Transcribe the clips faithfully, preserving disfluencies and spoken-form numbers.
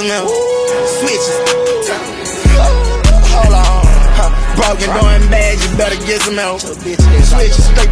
some milk. Switches. Hold on. Huh. Broken, doing bad, you better get some milk. Switches straight.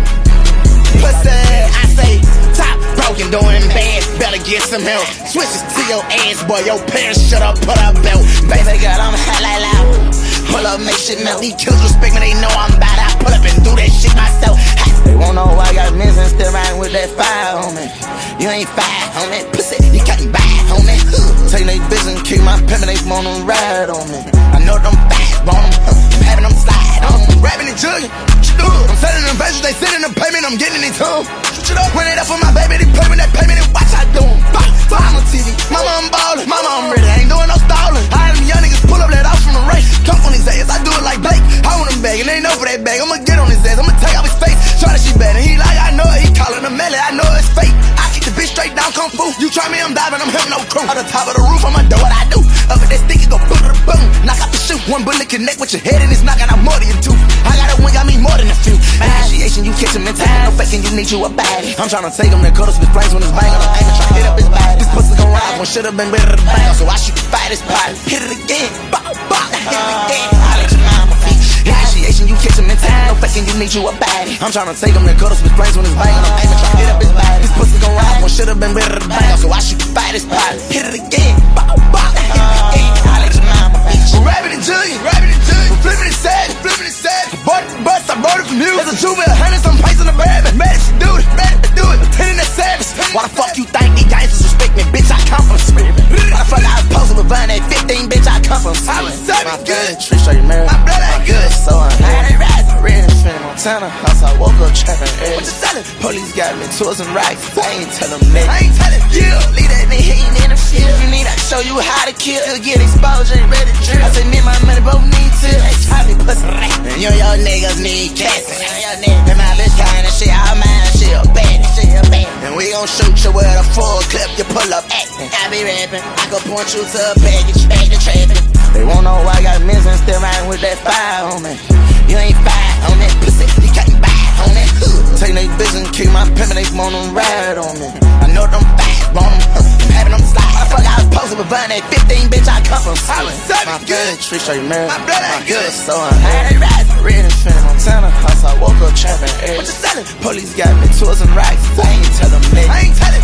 Pussy, I say, top broken, doing bad, better get some help. Switches to your ass, boy, your parents should have put a belt. Baby girl, I'm hot like loud. Pull up, make shit melt. These kills respect me, they know I'm bad. I pull up and do that shit myself. They won't know why I got mins and still riding with that fire, homie. You ain't fire, homie. Pussy, you can't buy, homie. Take they business and keep my pimpin', they want them ride on me. I know them fast, on them. I'm having them slide on them. Rapping and jugging. I'm selling them veggies, they sitting in the payment, I'm getting it too. Switch it up, run it up for my baby, they pay me that payment and watch I do 'em. Mama T V, mama I'm ballin', mama I'm ready, I ain't doing no stallin'. I had them young niggas pull up that off from the race, come on his ass, I do it like Blake. I want him back and they ain't know for that bag, I'ma get on his ass, I'ma take off his face. Try that shit bad and he like, I know it, he callin' a melee, I know it's fake. I keep the bitch straight down, kung fu. You try me, I'm diving, I'm him, no crew. At the top of the roof, I'ma do what I do. Up at that stick, it go boom to the boom. Knock out the shoe, one bullet connect with your head and it's knocking out more than you two. I got a wing, I mean more than a few. Initiation, you catch him in time, no faking, you need you a baddie. I'm tryna take him to cuddles with flames when it's bang. I'm aiming, tryna hit up his body. This pussy gon' ride, one should've been better to bang. So I shoot the fight this pot. Hit it again, bow, bow, hit it again. I let your mama feet. Initiation, you catch him in time, no faking, you need you a baddie. I'm tryna take him to cuddles with flames when it's bang. I'm aiming, tryna hit up his body. This pussy gon' ride, one should've been better to bang. So I shoot the fight this pot. Hit it again, bow, bow, hit it again. I let your mama feet. We're rapping and jugging, rapping and jugging. We're flipping it sad, flipping it sad. Bought the bus, I bought it from you. There's a juvenile, hundred some pints in the bag. Mad if you do it, mad if you do it. Pretending that savage. Why the fuck you think these gangsters respect me, bitch? I come from Smith. Why the fuck I was posted with Vine at fifteen, bitch? I come from Smith. My good, tree straight married. My blood ain't good, so I'm high. They rise, I'm ready to finish Montana. House I woke up trapping eggs. What you selling? Police got me tools and racks. I ain't tell them that. I ain't tellin' you. Leave that nigga hating in the field. You need I show you how to kill. You'll get exposed, ain't ready to drill. I say me and my money both need to. Hey, Tommy, pussy. And you and your niggas need cash. And my bitch kind of shit, all mine, she a bad, she a bad. And we gon' shoot you with a full clip, you pull up acting. I be rapping, I could point you to a package, back the traffic. They won't know why I got mins and still riding with that fire on me. You ain't fire on that pussy, you can't buy on that. Take they business and keep my pimpin', they want them ride on me. I know them fast, on them, I'm having them slide. Why the fuck I was posted with Vine at fifteen, bitch, I come from Solid. My good, tree straight married. My blood ain't good, so I'm high. They rise, I'm ready to finish Montana. House I woke up trapping eggs. What you selling? Police got me tools and racks. I ain't tell them that. I ain't tell them